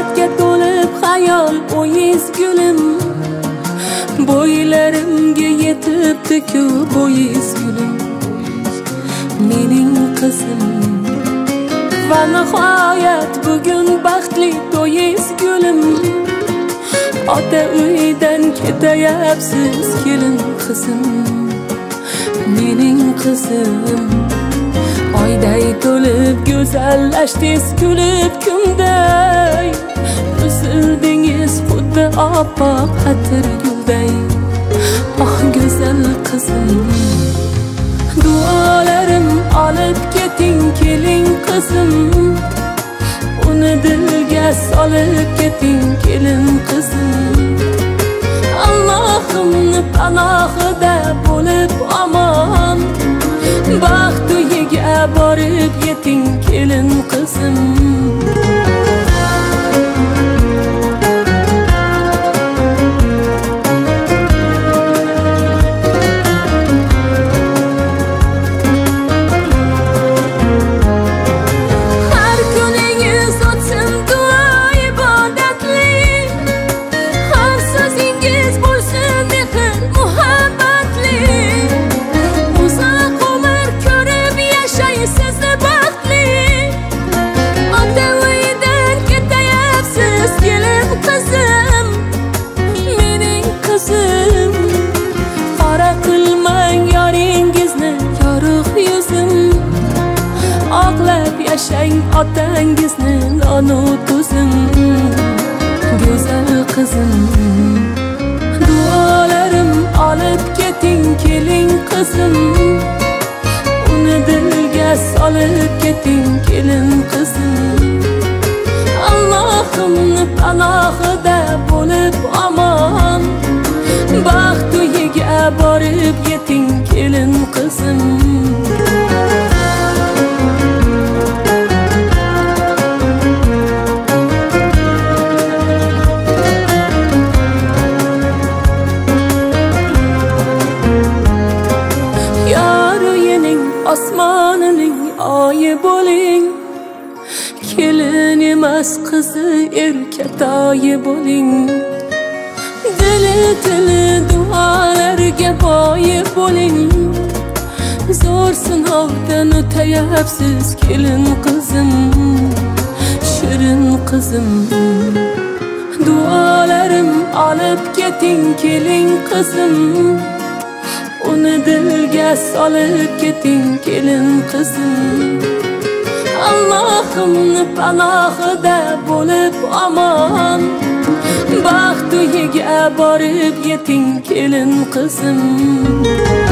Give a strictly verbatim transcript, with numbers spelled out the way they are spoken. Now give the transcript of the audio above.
hasratga to'lib xayol o'yiz gulim, bo'ylarimga yetibdi-ku bo'yiz gulim, mening qizim. Va nihoyat bugun baxtli to'yiz gulim, ota uydan ketayapsiz kelin qizim, mening qizim. Oyday to'lib go'zallashdingiz kulib kunday, o'sildingiz xuddi oppoq atir gulday. Oh go'zal qizim, duolarim olib keting keling qizim, uni dilga solib keting kelin qizim. Allohimni panohida bo'lib omon, baxt uyiga borib yeting kelin qizim. Yashang otangizni nonu tuzim, go'zal qizim. Duolarim olib keting keling qizim, uni dilga solib keting kelin qizim. Allohimni panohida bo'lib omon, baxt uyiga borib yeting kelin qizim. Osmonining oyi bo'ling, kelin emas qizi erkatoyi bo'ling. Dili tili duolarga boyi bo'ling, zo'r sinovdan o'tayapsiz kelin qizim, shirin qizim. Duolarim olib keting keling qizim, uni dilga solib keting kelin qizim. Allohimni panohida bo'lib omon, baxt uyiga borib yeting kelin qizim.